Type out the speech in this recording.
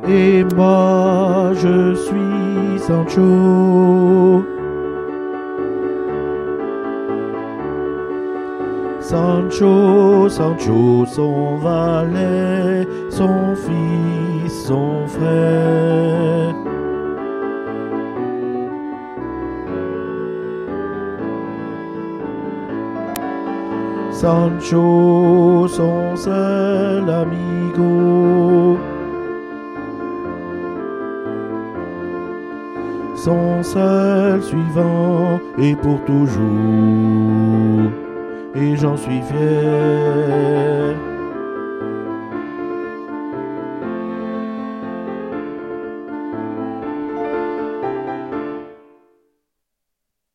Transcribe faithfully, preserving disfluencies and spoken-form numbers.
Et moi je suis Sancho. Sancho, Sancho, son valet, son fils, son frère. Sancho, son seul amigo. Son seul suivant et pour toujours. Et j'en suis fier.